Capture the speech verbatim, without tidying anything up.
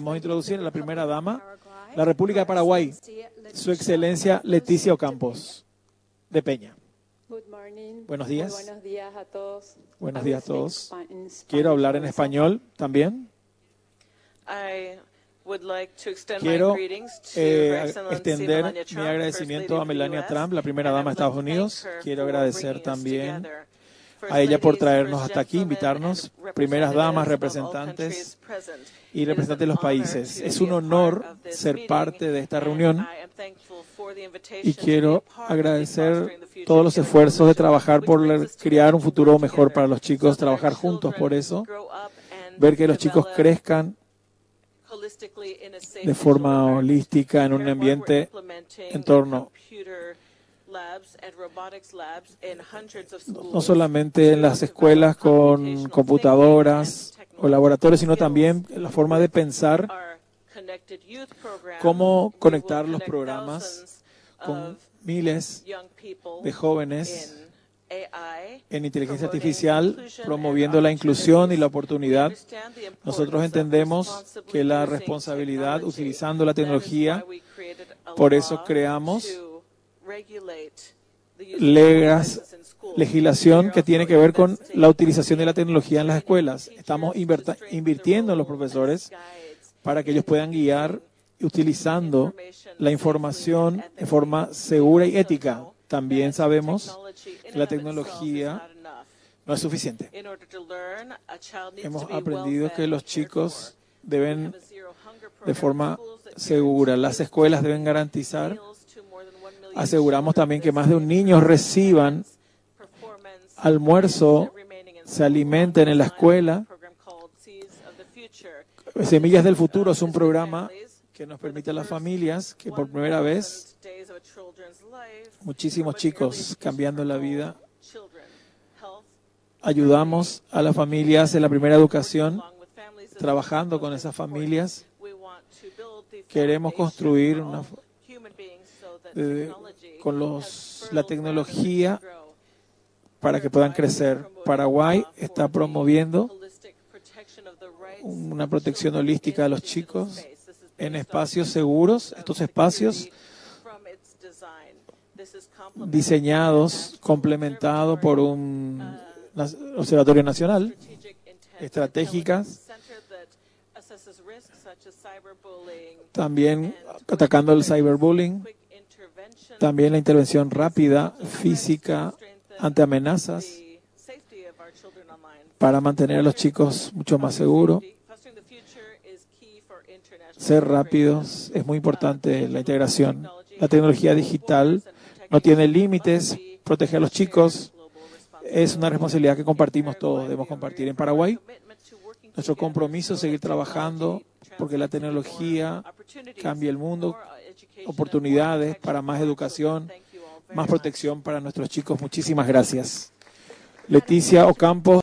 Vamos a introducir a la primera dama, la República de Paraguay, Su Excelencia Leticia Ocampos de Peña. Buenos días. Muy buenos días a todos. Buenos días a todos. Quiero hablar en español también. Quiero eh, extender mi agradecimiento a Melania Trump, la primera dama de Estados Unidos. Quiero agradecer también a ella por traernos hasta aquí, invitarnos, primeras damas, representantes y representantes de los países. Es un honor ser parte de esta reunión y quiero agradecer todos los esfuerzos de trabajar por crear un futuro mejor para los chicos, trabajar juntos por eso, ver que los chicos crezcan de forma holística en un ambiente en torno no solamente en las escuelas con computadoras o laboratorios, sino también la forma de pensar cómo conectar los programas con miles de jóvenes en inteligencia artificial, promoviendo la inclusión y la oportunidad. Nosotros entendemos que la responsabilidad utilizando la tecnología, por eso creamos legas, legislación que tiene que ver con la utilización de la tecnología en las escuelas. Estamos invirtiendo en los profesores para que ellos puedan guiar utilizando la información de forma segura y ética. También sabemos que la tecnología no es suficiente. Hemos aprendido que los chicos deben, de forma segura, las escuelas deben garantizar. Aseguramos también que más de un niño reciban almuerzo, se alimenten en la escuela. Semillas del Futuro es un programa que nos permite a las familias que por primera vez muchísimos chicos cambiando la vida. Ayudamos a las familias en la primera educación, trabajando con esas familias. Queremos construir una, eh, con los, la tecnología para que puedan crecer. Paraguay está promoviendo una protección holística de los chicos en espacios seguros. Estos espacios diseñados, complementados por un observatorio nacional, estratégicas, también atacando el cyberbullying, también la intervención rápida, física, ante amenazas, para mantener a los chicos mucho más seguros. Ser rápidos es muy importante, la integración. La tecnología digital no tiene límites, proteger a los chicos es una responsabilidad que compartimos todos, debemos compartir. En Paraguay, nuestro compromiso es seguir trabajando porque la tecnología cambia el mundo, oportunidades para más educación, más protección para nuestros chicos. Muchísimas gracias. Leticia Ocampos.